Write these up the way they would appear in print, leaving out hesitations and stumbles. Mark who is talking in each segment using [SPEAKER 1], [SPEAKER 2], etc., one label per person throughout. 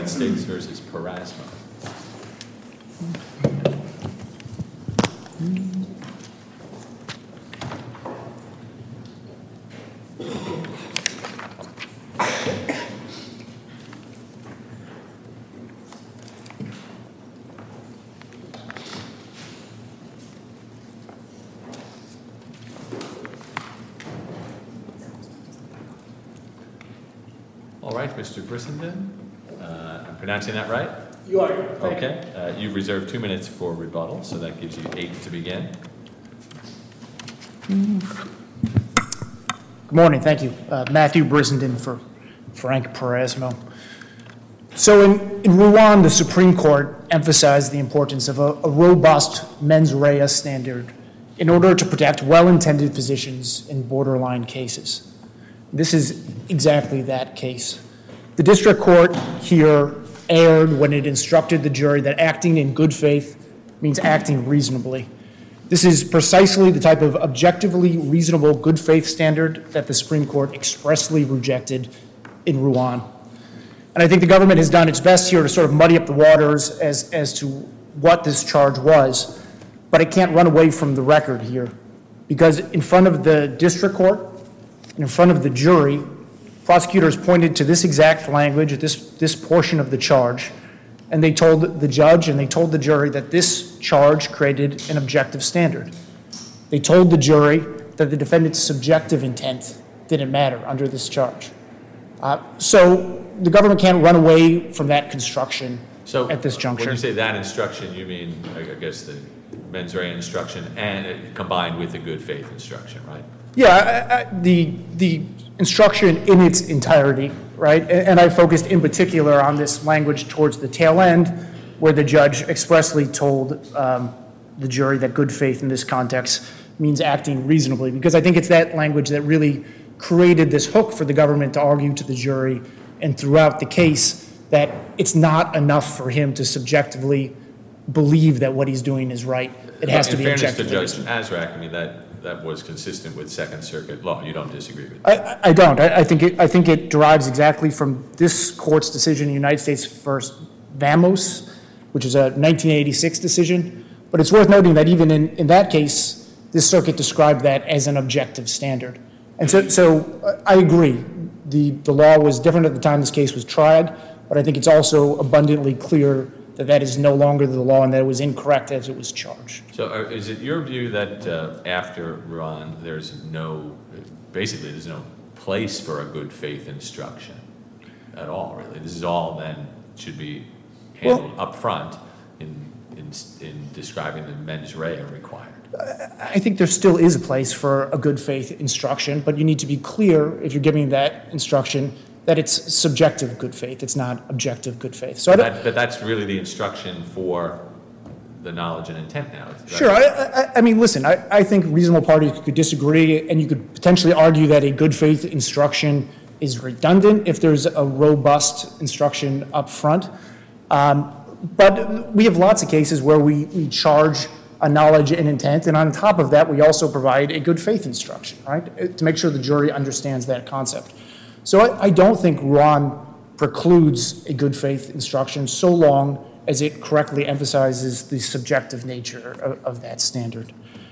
[SPEAKER 1] United States versus Parasmo. All right, Mr. Brissenden, I'm pronouncing that right?
[SPEAKER 2] You are.
[SPEAKER 1] Okay. You've reserved 2 minutes for rebuttal, so that gives you 8 to begin.
[SPEAKER 2] Good morning. Thank you. Matthew Brissenden for Frank Parasmo. So in Ruan, the Supreme Court emphasized the importance of a robust mens rea standard in order to protect well-intended physicians in borderline cases. This is exactly that case. The district court here erred when it instructed the jury that acting in good faith means acting reasonably. This is precisely the type of objectively reasonable good faith standard that the Supreme Court expressly rejected in Ruan. And I think the government has done its best here to sort of muddy up the waters as to what this charge was, but it can't run away from the record here, because in front of the district court, in front of the jury, prosecutors pointed to this exact language, this portion of the charge, and they told the judge and they told the jury that this charge created an objective standard. They told the jury that the defendant's subjective intent didn't matter under this charge. So the government can't run away from that construction at this juncture.
[SPEAKER 1] When you say that instruction, you mean, I guess, the mens rea instruction and combined with the good faith instruction, right?
[SPEAKER 2] Yeah, the instruction in its entirety, right? And I focused in particular on this language towards the tail end, where the judge expressly told the jury that good faith in this context means acting reasonably, because I think it's that language that really created this hook for the government to argue to the jury and throughout the case that it's not enough for him to subjectively believe that what he's doing is right. It has to be objectively.
[SPEAKER 1] In fairness to Judge Azraq, I mean, that was consistent with Second Circuit law. You don't disagree with
[SPEAKER 2] that? I don't. I think it derives exactly from this court's decision in the United States versus Vamos, which is a 1986 decision. But it's worth noting that even in that case, this circuit described that as an objective standard. And so I agree. The law was different at the time this case was tried, but I think it's also abundantly clear that that is no longer the law and that it was incorrect as it was charged.
[SPEAKER 1] So is it your view that after Ruan, there's no place for a good faith instruction at all, really? This is all then should be handled up front in describing the mens rea required?
[SPEAKER 2] I think there still is a place for a good faith instruction, but you need to be clear if you're giving that instruction that it's subjective good faith. It's not objective good faith. So
[SPEAKER 1] but that's really the instruction for the knowledge and intent now.
[SPEAKER 2] Sure. I mean, listen, I think reasonable parties could disagree, and you could potentially argue that a good faith instruction is redundant if there's a robust instruction up front. But we have lots of cases where we charge a knowledge and intent, and on top of that, we also provide a good faith instruction, right, to make sure the jury understands that concept. So I don't think Ruan precludes a good faith instruction so long as it correctly emphasizes the subjective nature of that standard.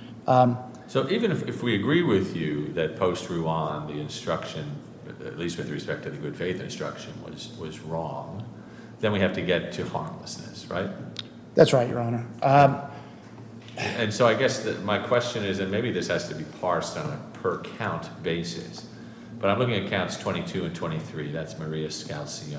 [SPEAKER 1] So even if we agree with you that post-Ruan, the instruction, at least with respect to the good faith instruction, was wrong, then we have to get to harmlessness, right?
[SPEAKER 2] That's right, Your Honor.
[SPEAKER 1] And so I guess that my question is, and maybe this has to be parsed on a per-count basis, but I'm looking at counts 22 and 23. That's Maria Scalcione.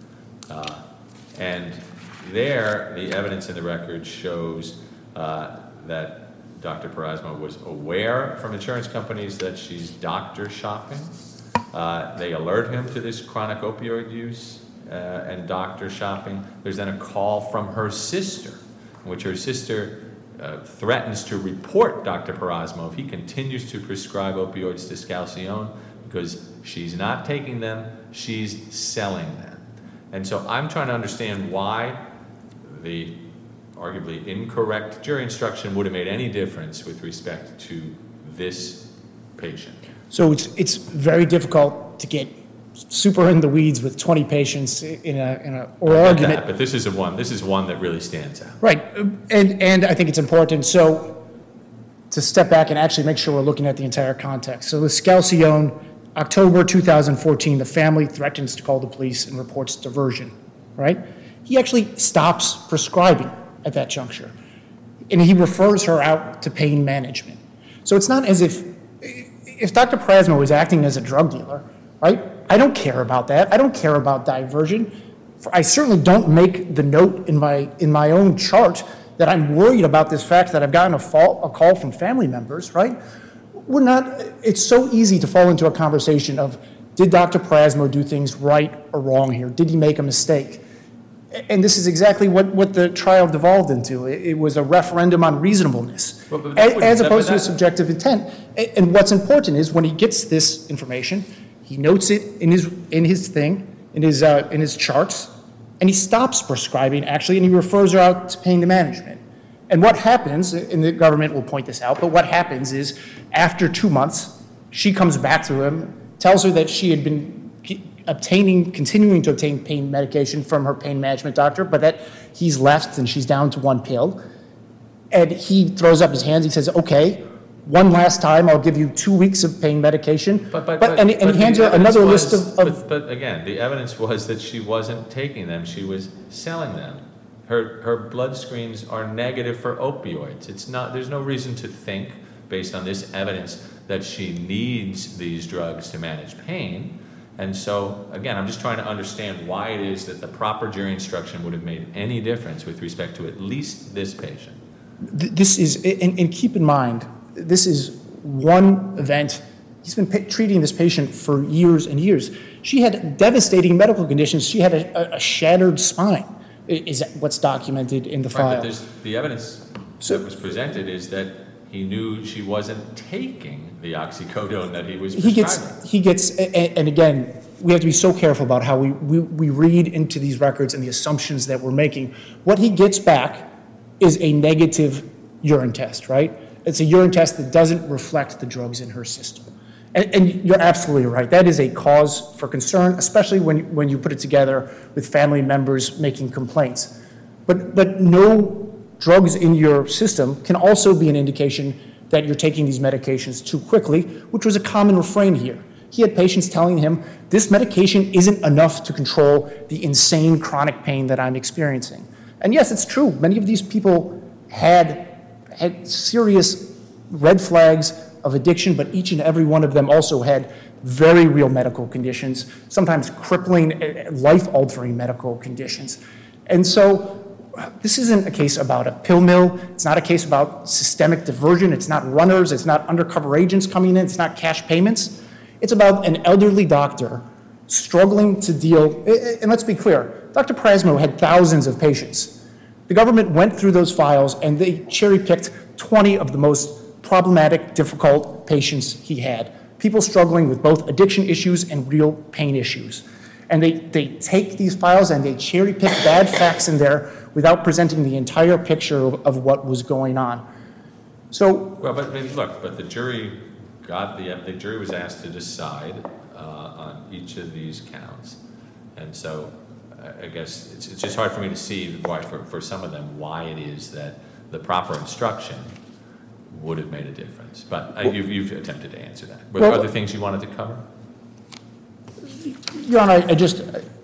[SPEAKER 1] And there, the evidence in the record shows that Dr. Parasmo was aware from insurance companies that she's doctor shopping. They alert him to this chronic opioid use and doctor shopping. There's then a call from her sister, in which her sister threatens to report Dr. Parasmo if he continues to prescribe opioids to Scalcione, because she's not taking them, she's selling them. And so I'm trying to understand why the arguably incorrect jury instruction would have made any difference with respect to this patient.
[SPEAKER 2] So it's very difficult to get super in the weeds with 20 patients in a oral
[SPEAKER 1] I get
[SPEAKER 2] argument.
[SPEAKER 1] that, but this is one that really stands out.
[SPEAKER 2] Right, and I think it's important, so to step back and actually make sure we're looking at the entire context. So the Scalcione, October 2014, the family threatens to call the police and reports diversion, right? He actually stops prescribing at that juncture, and he refers her out to pain management. So it's not as if Dr. Prasmo is acting as a drug dealer, right? I don't care about that. I don't care about diversion. I certainly don't make the note in my own chart that I'm worried about this fact that I've gotten a call from family members, right? It's so easy to fall into a conversation of, did Dr. Prasmo do things right or wrong here? Did he make a mistake? And this is exactly what the trial devolved into. It was a referendum on reasonableness, as opposed to a subjective intent. And what's important is when he gets this information, he notes it in his charts, and he stops prescribing, actually, and he refers her out to pain management. And what happens, and the government will point this out, but what happens is after 2 months, she comes back to him, tells her that she had been continuing to obtain pain medication from her pain management doctor, but that he's left and she's down to 1 pill. And he throws up his hands. He says, okay, one last time, I'll give you 2 weeks of pain medication. And he hands her another list of...
[SPEAKER 1] But again, the evidence was that she wasn't taking them. She was selling them. Her blood screens are negative for opioids. There's no reason to think, based on this evidence, that she needs these drugs to manage pain. And so, again, I'm just trying to understand why it is that the proper jury instruction would have made any difference with respect to at least this patient.
[SPEAKER 2] This is, and keep in mind, this is one event. He's been treating this patient for years and years. She had devastating medical conditions. She had a shattered spine, is what's documented in the file.
[SPEAKER 1] Right, but the evidence that was presented is that he knew she wasn't taking the oxycodone that he was prescribing.
[SPEAKER 2] He gets, and again, we have to be so careful about how we read into these records and the assumptions that we're making. What he gets back is a negative urine test, right? It's a urine test that doesn't reflect the drugs in her system. And you're absolutely right. That is a cause for concern, especially when you put it together with family members making complaints. But no drugs in your system can also be an indication that you're taking these medications too quickly, which was a common refrain here. He had patients telling him, this medication isn't enough to control the insane chronic pain that I'm experiencing. And yes, it's true. Many of these people had serious red flags of addiction, but each and every one of them also had very real medical conditions, sometimes crippling, life-altering medical conditions. And so this isn't a case about a pill mill. It's not a case about systemic diversion. It's not runners. It's not undercover agents coming in. It's not cash payments. It's about an elderly doctor struggling to deal, and let's be clear, Dr. Prasmo had thousands of patients. The government went through those files and they cherry-picked 20 of the most problematic, difficult patients he had, people struggling with both addiction issues and real pain issues. And they take these files and they cherry-pick bad facts in there without presenting the entire picture of what was going on. So,
[SPEAKER 1] well, but look, but the jury the jury was asked to decide on each of these counts, and so I guess it's just hard for me to see why, for some of them, why it is that the proper instruction would have made a difference. But you've attempted to answer that. Were there other things you wanted to cover?
[SPEAKER 2] Your Honor, I just,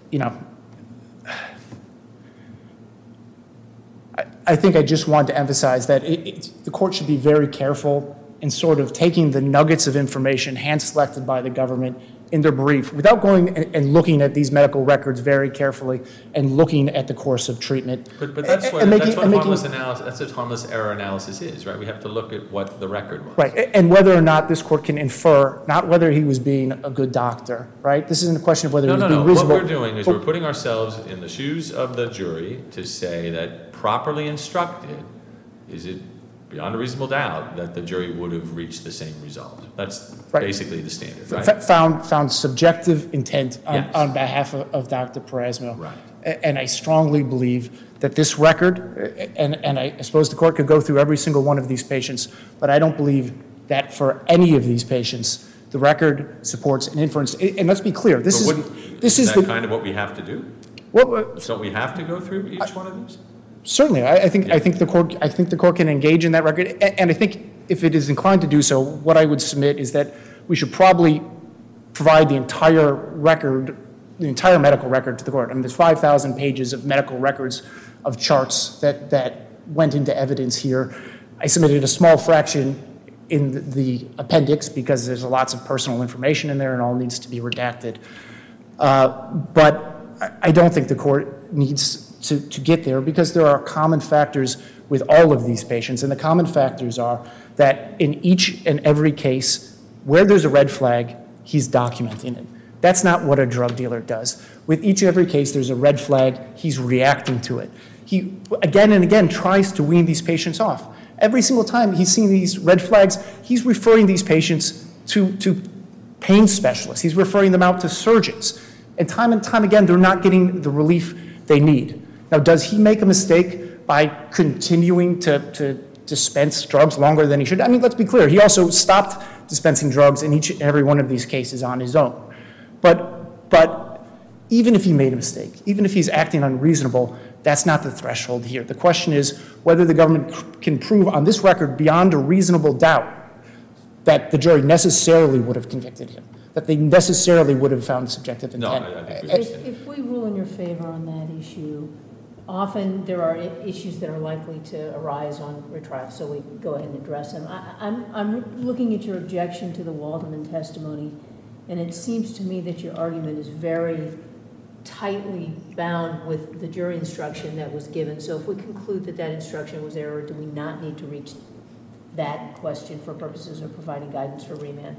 [SPEAKER 2] I think I just want to emphasize that the court should be very careful in sort of taking the nuggets of information hand-selected by the government in their brief without going and looking at these medical records very carefully and looking at the course of treatment.
[SPEAKER 1] But that's what harmless error analysis is, right? We have to look at what the record was.
[SPEAKER 2] Right, and whether or not this court can infer, not whether he was being a good doctor, right? This isn't a question of whether he was being reasonable.
[SPEAKER 1] What we're doing is we're putting ourselves in the shoes of the jury to say that properly instructed, is it beyond a reasonable doubt that the jury would have reached the same result. That's basically the standard, right?
[SPEAKER 2] Found subjective intent
[SPEAKER 1] Yes.
[SPEAKER 2] on behalf of Dr. Prasmo.
[SPEAKER 1] Right.
[SPEAKER 2] And I strongly believe that this record, and I suppose the court could go through every single one of these patients, but I don't believe that for any of these patients, The record supports an inference, and let's be clear, this
[SPEAKER 1] But
[SPEAKER 2] is
[SPEAKER 1] that kind of what we have to do?
[SPEAKER 2] what,
[SPEAKER 1] Don't we have to go through each one of these?
[SPEAKER 2] certainly, I think the court can engage in that record, and I think if it is inclined to do so, what I would submit is that we should probably provide the entire record, the entire medical record to the court. I mean, there's 5,000 pages of medical records of charts that went into evidence here. I submitted a small fraction in the appendix because there's lots of personal information in there and all needs to be redacted. But I don't think the court needs to get there because there are common factors with all of these patients. And the common factors are that in each and every case where there's a red flag, he's documenting it. That's not what a drug dealer does. With each and every case, there's a red flag, he's reacting to it. He, again and again, tries to wean these patients off. Every single time he's seen these red flags, he's referring these patients to pain specialists. He's referring them out to surgeons. And time again, they're not getting the relief they need. Now, does he make a mistake by continuing to dispense drugs longer than he should? I mean, let's be clear. He also stopped dispensing drugs in each and every one of these cases on his own. But even if he made a mistake, even if he's acting unreasonable, that's not the threshold here. The question is whether the government can prove on this record beyond a reasonable doubt that the jury necessarily would have convicted him, that they necessarily would have found subjective intent.
[SPEAKER 1] No, I think
[SPEAKER 3] If we rule in your favor on that issue, often there are issues that are likely to arise on retrial, so we go ahead and address them. I'm looking at your objection to the Waldman testimony, and it seems to me that your argument is very tightly bound with the jury instruction that was given. So if we conclude that that instruction was error, do we not need to reach that question for purposes of providing guidance for remand?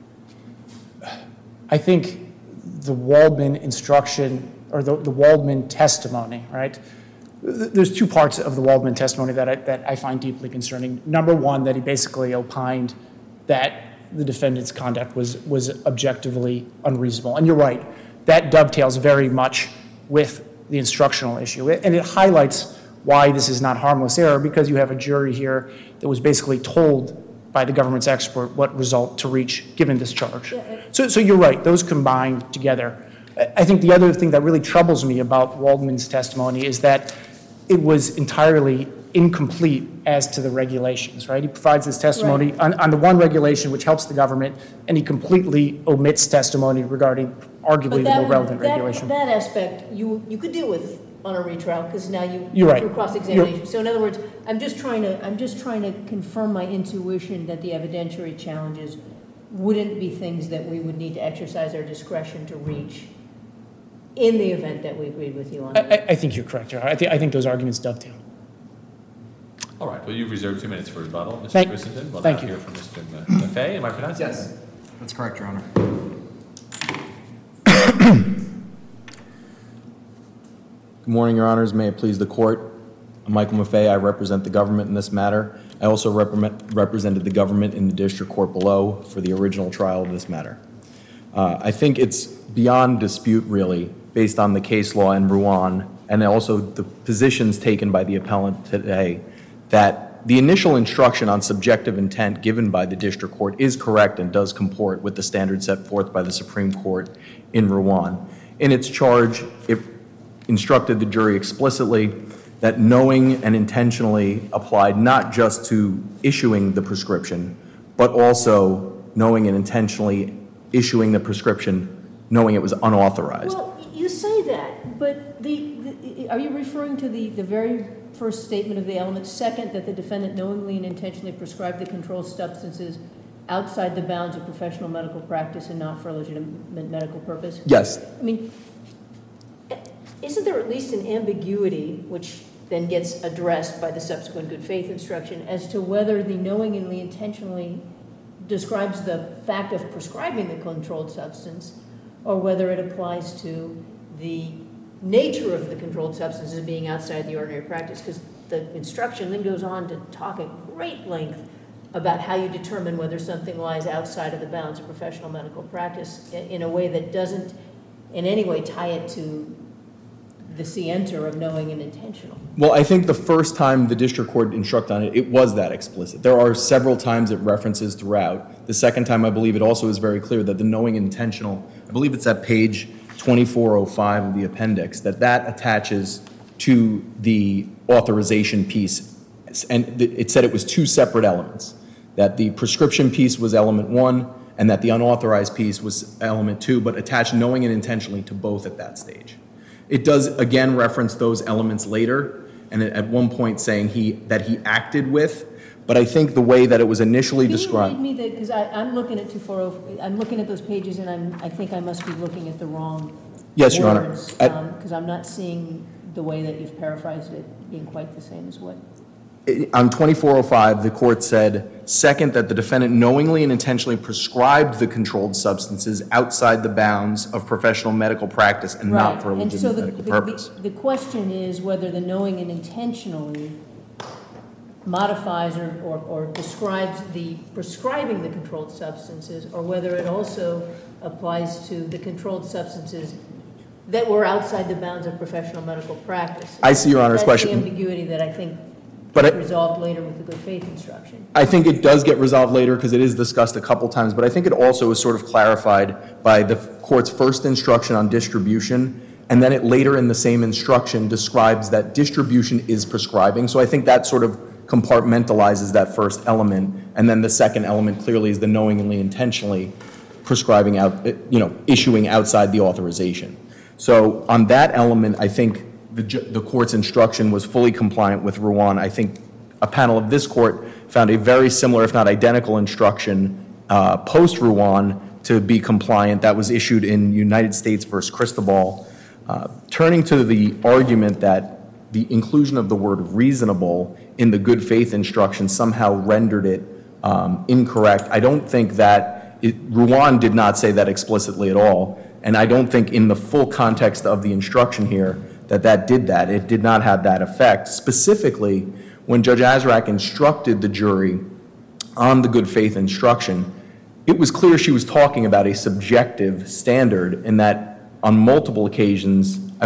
[SPEAKER 2] I think the Waldman instruction, or the Waldman testimony, right? There's two parts of the Waldman testimony that I find deeply concerning. Number one, that he basically opined that the defendant's conduct was objectively unreasonable. And you're right, that dovetails very much with the instructional issue. And it highlights why this is not harmless error, because you have a jury here that was basically told by the government's expert what result to reach given this charge. So you're right, those combined together. I think the other thing that really troubles me about Waldman's testimony is that it was entirely incomplete as to the regulations, right? He provides this testimony on the one regulation which helps the government, and he completely omits testimony regarding arguably the more relevant regulation.
[SPEAKER 3] That aspect you could deal with on a retrial because now
[SPEAKER 2] you're right.
[SPEAKER 3] Through cross-examination. So in other words, I'm just trying to confirm my intuition that the evidentiary challenges wouldn't be things that we would need to exercise our discretion to reach in the event that we agreed with you on that.
[SPEAKER 2] I think you're correct. I think those arguments dovetail.
[SPEAKER 1] All right, well, you've reserved 2 minutes for rebuttal, Mr.
[SPEAKER 2] Thank
[SPEAKER 1] Brissenden. We'll
[SPEAKER 2] you.
[SPEAKER 1] now hear from Mr. Maffei. Am I pronouncing that?
[SPEAKER 4] Yes, that's correct, Your Honor. Good morning, Your Honors. May it please the court. I'm Michael Maffei. I represent the government in this matter. I also represented the government in the district court below for the original trial of this matter. I think it's beyond dispute, really, based on the case law in Rouen and also the positions taken by the appellant today, that the initial instruction on subjective intent given by the district court is correct and does comport with the standards set forth by the Supreme Court in Rouen. In its charge, it instructed the jury explicitly that knowing and intentionally applied not just to issuing the prescription, but also knowing and intentionally issuing the prescription knowing it was unauthorized.
[SPEAKER 3] Well, you say that, but are you referring to the very first statement of the element, second, that the defendant knowingly and intentionally prescribed the controlled substances outside the bounds of professional medical practice and not for a legitimate medical purpose?
[SPEAKER 4] Yes.
[SPEAKER 3] I mean, isn't there at least an ambiguity, which then gets addressed by the subsequent good faith instruction, as to whether the knowingly intentionally describes the fact of prescribing the controlled substance, or whether it applies to the nature of the controlled substance as being outside the ordinary practice? Because the instruction then goes on to talk at great length about how you determine whether something lies outside of the bounds of professional medical practice in a way that doesn't in any way tie it to the scienter of knowing and intentional.
[SPEAKER 4] Well, I think the first time the district court instructed on it, it was that explicit. There are several times it references throughout. The second time, I believe it also is very clear that the knowing and intentional, I believe it's at page 2405 of the appendix, that attaches to the authorization piece. And it said it was two separate elements, that the prescription piece was element one and that the unauthorized piece was element two, but attached knowing and intentionally to both at that stage. It does, again, reference those elements later, and at one point saying that he acted with, but I think the way that it was initially described.
[SPEAKER 3] Can you read me because I'm looking at 240, I'm looking at those pages, and I think I must be looking at the wrong
[SPEAKER 4] Yes, Your Honor.
[SPEAKER 3] words, because I'm not seeing the way that you've paraphrased it being quite the same as what.
[SPEAKER 4] On 2405, the court said, second, that the defendant knowingly and intentionally prescribed the controlled substances outside the bounds of professional medical practice and not for a
[SPEAKER 3] Right.
[SPEAKER 4] legitimate
[SPEAKER 3] And
[SPEAKER 4] medical
[SPEAKER 3] so
[SPEAKER 4] purpose.
[SPEAKER 3] the question is whether the knowing and intentionally modifies or describes the prescribing the controlled substances, or whether it also applies to the controlled substances that were outside the bounds of professional medical practice.
[SPEAKER 4] I see Your Honor's question.
[SPEAKER 3] That's the ambiguity that I think
[SPEAKER 4] But
[SPEAKER 3] gets resolved later with the good faith instruction.
[SPEAKER 4] I think it does get resolved later because it is discussed a couple times, but I think it also is sort of clarified by the court's first instruction on distribution, and then it later in the same instruction describes that distribution is prescribing. So I think that sort of compartmentalizes that first element, and then the second element clearly is the knowingly, intentionally prescribing out, issuing outside the authorization. So on that element, I think the court's instruction was fully compliant with Ruan. I think a panel of this court found a very similar, if not identical, instruction post-Ruan to be compliant. That was issued in United States versus Cristobal. Turning to the argument that the inclusion of the word reasonable in the good faith instruction somehow rendered it incorrect, I don't think that Ruan did not say that explicitly at all, and I don't think in the full context of the instruction here that did that. It did not have that effect. Specifically, when Judge Azraq instructed the jury on the good faith instruction, it was clear she was talking about a subjective standard, and that on multiple occasions, on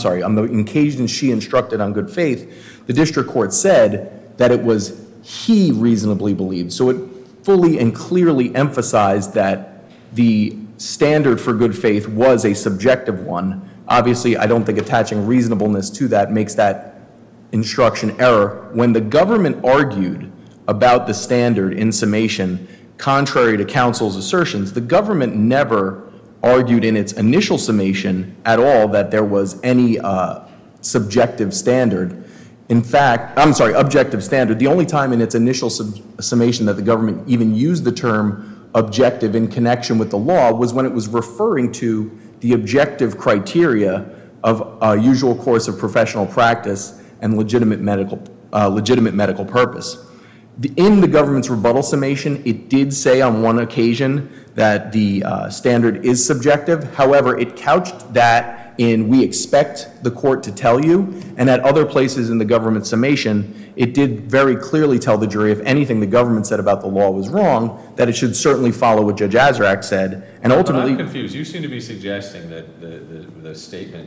[SPEAKER 4] the occasions she instructed on good faith, the district court said that it was he reasonably believed. So it fully and clearly emphasized that the standard for good faith was a subjective one. Obviously, I don't think attaching reasonableness to that makes that instruction error. When the government argued about the standard in summation, contrary to counsel's assertions, the government never argued in its initial summation at all that there was any subjective standard. In fact, objective standard. The only time in its initial summation that the government even used the term objective in connection with the law was when it was referring to the objective criteria of a usual course of professional practice and legitimate medical purpose. In the government's rebuttal summation, it did say on one occasion that the standard is subjective. However, it couched that in "we expect the court to tell you," and at other places in the government summation, it did very clearly tell the jury if anything the government said about the law was wrong, that it should certainly follow what Judge Azraq said, and ultimately.
[SPEAKER 1] But I'm confused. You seem to be suggesting that the statement,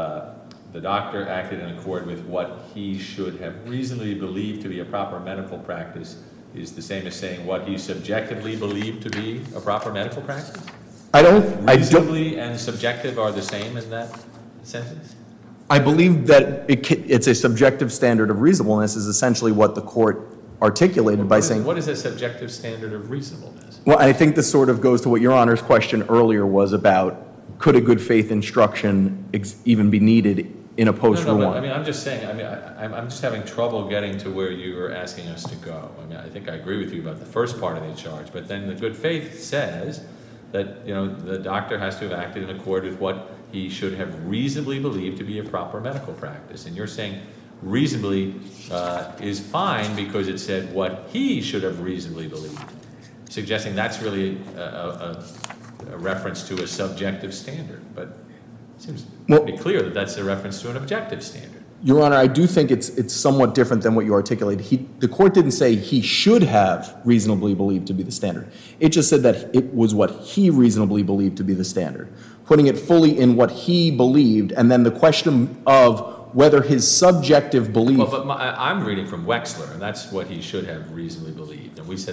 [SPEAKER 1] the doctor acted in accord with what he should have reasonably believed to be a proper medical practice, is the same as saying what he subjectively believed to be a proper medical practice? Reasonably and subjective are the same in that sentence?
[SPEAKER 4] I believe that it's a subjective standard of reasonableness is essentially what the court articulated by saying.
[SPEAKER 1] What is a subjective standard of reasonableness?
[SPEAKER 4] Well, I think this sort of goes to what Your Honor's question earlier was about, could a good faith instruction even be needed in a post-Ruan?
[SPEAKER 1] No, I mean, I'm just saying, I'm just having trouble getting to where you are asking us to go. I mean, I think I agree with you about the first part of the charge, but then the good faith says that, the doctor has to have acted in accord with what he should have reasonably believed to be a proper medical practice. And you're saying reasonably is fine because it said what he should have reasonably believed, suggesting that's really a reference to a subjective standard. But it seems to be clear that that's a reference to an objective standard.
[SPEAKER 4] Your Honor, I do think it's somewhat different than what you articulated. The court didn't say he should have reasonably believed to be the standard. It just said that it was what he reasonably believed to be the standard. putting it fully in what he believed, and then the question of whether his subjective belief.
[SPEAKER 1] Well, but I'm reading from Wexler, and that's what he should have reasonably believed. And we said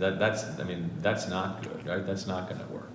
[SPEAKER 1] that's not good, right? That's not going to work.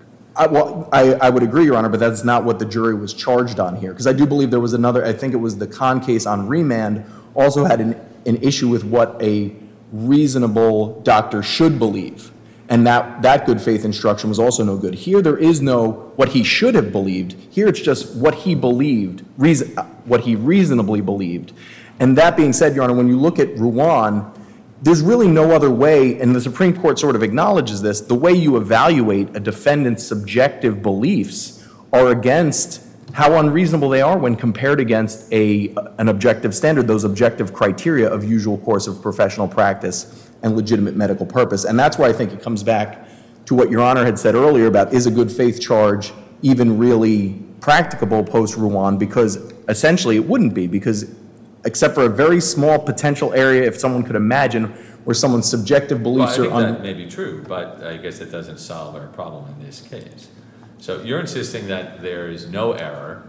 [SPEAKER 4] I would agree, Your Honor, but that's not what the jury was charged on here. Because I do believe there was another, I think it was the Kahn case on remand, also had an issue with what a reasonable doctor should believe. And that good faith instruction was also no good. Here there is no what he should have believed. Here it's just what he believed, what he reasonably believed. And that being said, Your Honor, when you look at Ruan, there's really no other way, and the Supreme Court sort of acknowledges this, the way you evaluate a defendant's subjective beliefs are against how unreasonable they are when compared against an objective standard, those objective criteria of usual course of professional practice and legitimate medical purpose. And that's why I think it comes back to what Your Honor had said earlier about, is a good faith charge even really practicable post-Ruan? Because essentially it wouldn't be, because except for a very small potential area, if someone could imagine, where someone's subjective beliefs
[SPEAKER 1] Well, I
[SPEAKER 4] are
[SPEAKER 1] think that may be true, but I guess it doesn't solve our problem in this case. So you're insisting that there is no error,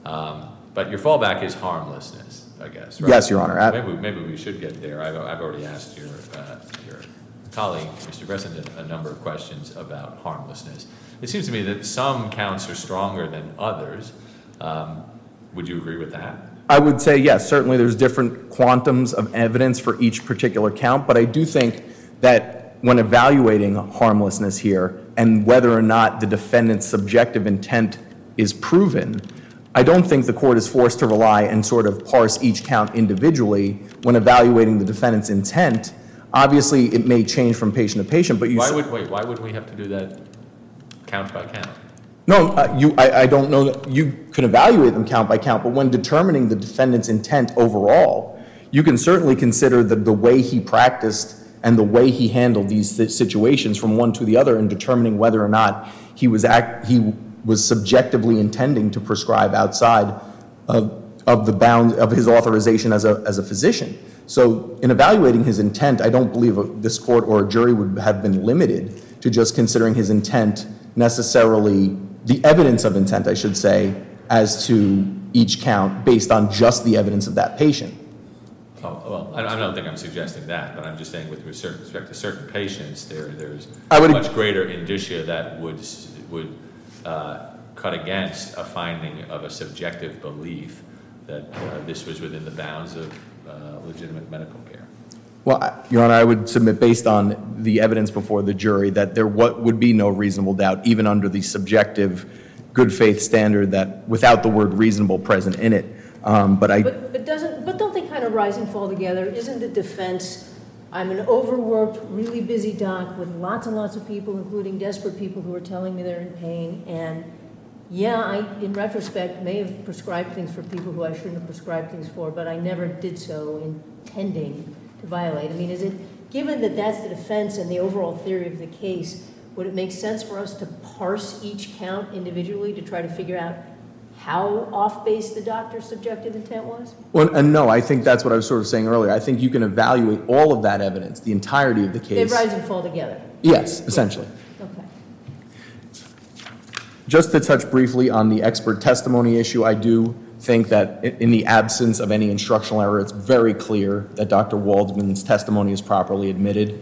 [SPEAKER 1] but your fallback is harmlessness, I guess, right?
[SPEAKER 4] Yes, Your Honor.
[SPEAKER 1] Maybe we should get there. I've already asked your colleague, Mr. Brissenden, a number of questions about harmlessness. It seems to me that some counts are stronger than others. Would you agree with that?
[SPEAKER 4] I would say yes. Certainly there's different quantums of evidence for each particular count, but I do think that when evaluating harmlessness here and whether or not the defendant's subjective intent is proven, I don't think the court is forced to rely and sort of parse each count individually when evaluating the defendant's intent. Obviously, it may change from patient to patient, but
[SPEAKER 1] why would we have to do that count by count?
[SPEAKER 4] No, I don't know that you can evaluate them count by count, but when determining the defendant's intent overall, you can certainly consider the way he practiced and the way he handled these situations from one to the other in determining whether or not he was subjectively intending to prescribe outside of the bounds of his authorization as a physician. So in evaluating his intent, I don't believe this court or a jury would have been limited to just considering his intent necessarily, the evidence of intent, I should say, as to each count based on just the evidence of that patient.
[SPEAKER 1] Oh, well, I don't think I'm suggesting that, but I'm just saying with respect to certain patients, there's much greater indicia that would cut against a finding of a subjective belief that this was within the bounds of legitimate medical care.
[SPEAKER 4] Well, Your Honor, I would submit based on the evidence before the jury that there would be no reasonable doubt, even under the subjective good faith standard, that without the word reasonable present in it. But
[SPEAKER 3] don't they kind of rise and fall together? Isn't the defense, I'm an overworked, really busy doc with lots and lots of people, including desperate people who are telling me they're in pain, and yeah, I, in retrospect, may have prescribed things for people who I shouldn't have prescribed things for, but I never did so intending to violate. I mean, is it, given that that's the defense and the overall theory of the case, would it make sense for us to parse each count individually to try to figure out how off-base the doctor's subjective intent was?
[SPEAKER 4] Well, and no, I think that's what I was sort of saying earlier. I think you can evaluate all of that evidence, the entirety of the case.
[SPEAKER 3] They rise and fall together.
[SPEAKER 4] Yes, essentially.
[SPEAKER 3] Okay.
[SPEAKER 4] Just to touch briefly on the expert testimony issue, I do think that in the absence of any instructional error, it's very clear that Dr. Waldman's testimony is properly admitted.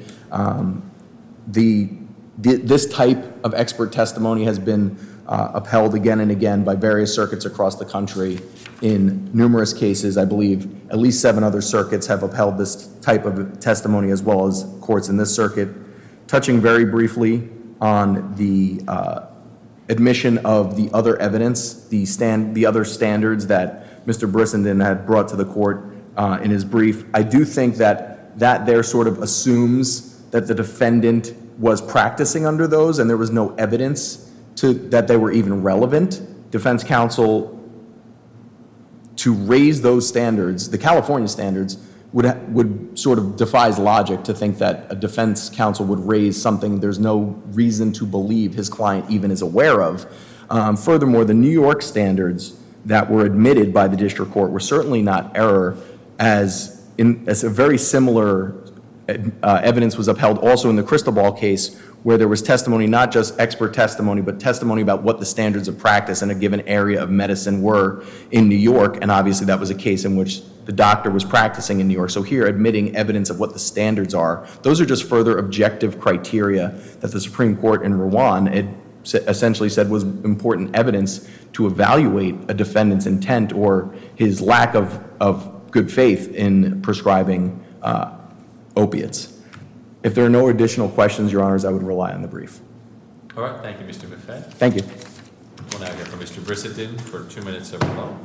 [SPEAKER 4] This type of expert testimony has been upheld again and again by various circuits across the country in numerous cases. I believe at least 7 other circuits have upheld this type of testimony, as well as courts in this circuit. Touching very briefly on the admission of the other evidence, the other standards that Mr. Brissenden had brought to the court in his brief, I do think that there sort of assumes that the defendant was practicing under those and there was no evidence that they were even relevant. Defense counsel, to raise those standards, the California standards, would sort of defies logic to think that a defense counsel would raise something there's no reason to believe his client even is aware of. Furthermore, the New York standards that were admitted by the district court were certainly not error, as a very similar evidence was upheld also in the Cristobal case, where there was testimony, not just expert testimony, but testimony about what the standards of practice in a given area of medicine were in New York, and obviously that was a case in which the doctor was practicing in New York. So here, admitting evidence of what the standards are, those are just further objective criteria that the Supreme Court in Rouen essentially said was important evidence to evaluate a defendant's intent or his lack of good faith in prescribing opiates. If there are no additional questions, Your Honors, I would rely on the brief.
[SPEAKER 1] All right, thank you, Mr. Maffei.
[SPEAKER 4] Thank you.
[SPEAKER 1] We'll now hear from Mr. Brissenden for 2 minutes of rebuttal.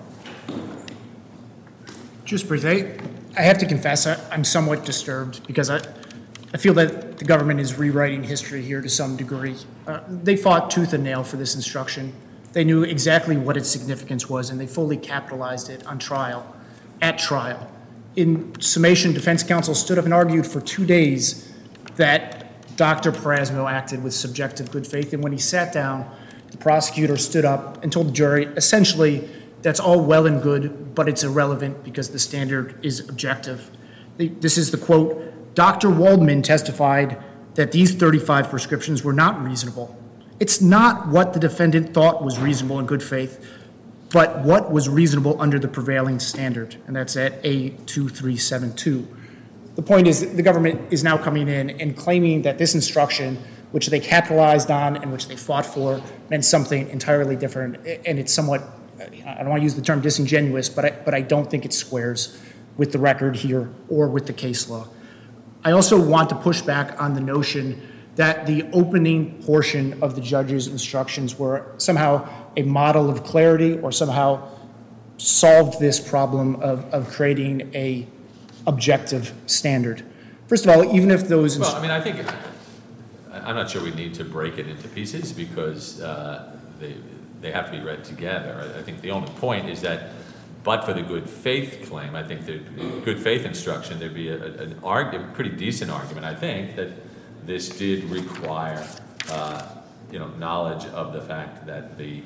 [SPEAKER 2] Just briefly, I have to confess, I'm somewhat disturbed because I feel that the government is rewriting history here to some degree. They fought tooth and nail for this instruction. They knew exactly what its significance was, and they fully capitalized it on trial, at trial. In summation, defense counsel stood up and argued for 2 days that Dr. Parasmo acted with subjective good faith, and when he sat down, the prosecutor stood up and told the jury, essentially, that's all well and good, but it's irrelevant because the standard is objective. This is the quote, Dr. Waldman testified that these 35 prescriptions were not reasonable. It's not what the defendant thought was reasonable in good faith, but what was reasonable under the prevailing standard, and that's at A2372. The point is the government is now coming in and claiming that this instruction, which they capitalized on and which they fought for, meant something entirely different, and it's somewhat, I don't want to use the term disingenuous, but I don't think it squares with the record here or with the case law. I also want to push back on the notion that the opening portion of the judge's instructions were somehow a model of clarity or somehow solved this problem of creating a objective standard. First of all, even if those...
[SPEAKER 1] Well, I mean, I think, I'm not sure we need to break it into pieces because they have to be read together. I think the only point is that, but for the good faith claim, I think the good faith instruction, there'd be a pretty decent argument, I think, that this did require, knowledge of the fact that the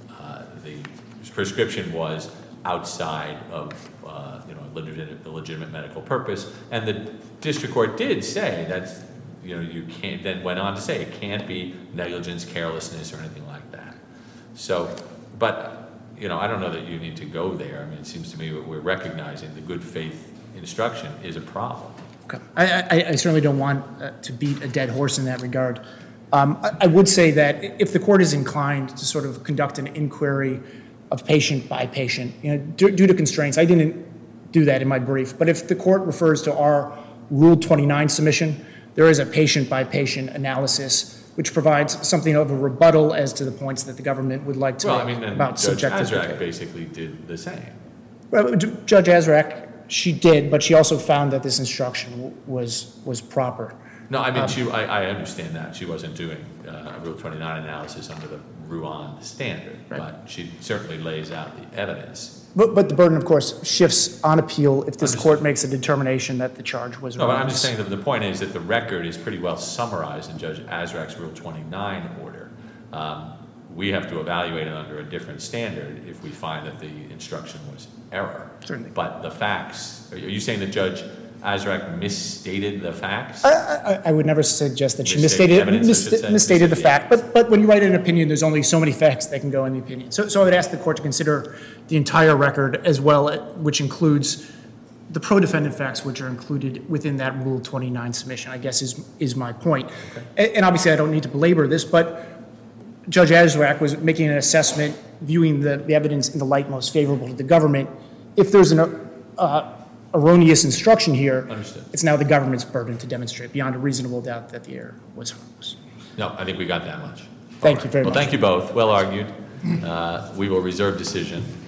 [SPEAKER 1] prescription was outside of, a legitimate medical purpose. And the district court did say that, you can't, then went on to say it can't be negligence, carelessness, or anything like that. So, but, I don't know that you need to go there. I mean, it seems to me we're recognizing the good faith instruction is a problem.
[SPEAKER 2] Okay. I certainly don't want to beat a dead horse in that regard. I would say that if the court is inclined to sort of conduct an inquiry of patient by patient, due to constraints, I didn't do that in my brief, but if the court refers to our Rule 29 submission, there is a patient by patient analysis which provides something of a rebuttal as to the points that the government would like to make about subjective.
[SPEAKER 1] Judge Azraq basically did the same.
[SPEAKER 2] Well, Judge Azraq, she did, but she also found that this instruction was proper.
[SPEAKER 1] No, I mean, I understand that. She wasn't doing a Rule 29 analysis under the Rouen standard,
[SPEAKER 2] right.
[SPEAKER 1] But she certainly lays out the evidence.
[SPEAKER 2] But the burden, of course, shifts on appeal if this court makes a determination that the charge was wrong.
[SPEAKER 1] No, but I'm just saying that the point is that the record is pretty well summarized in Judge Azraq's Rule 29 order. We have to evaluate it under a different standard if we find that the instruction was error.
[SPEAKER 2] Certainly.
[SPEAKER 1] But the facts, are you saying that Judge Azraq misstated the facts?
[SPEAKER 2] I would never suggest that she
[SPEAKER 1] Misstated
[SPEAKER 2] misstated the fact, but when you write an opinion, there's only so many facts that can go in the opinion. So I would ask the court to consider the entire record as well, which includes the pro-defendant facts which are included within that Rule 29 submission, I guess is my point. Okay. And obviously I don't need to belabor this, but Judge Azraq was making an assessment, viewing the evidence in the light most favorable to the government. If there's an erroneous instruction here,
[SPEAKER 1] Understood.
[SPEAKER 2] It's now the government's burden to demonstrate beyond a reasonable doubt that the error was harmless.
[SPEAKER 1] No, I think we got that much.
[SPEAKER 2] Thank you very much.
[SPEAKER 1] Well, thank you both. Well argued. We will reserve decision.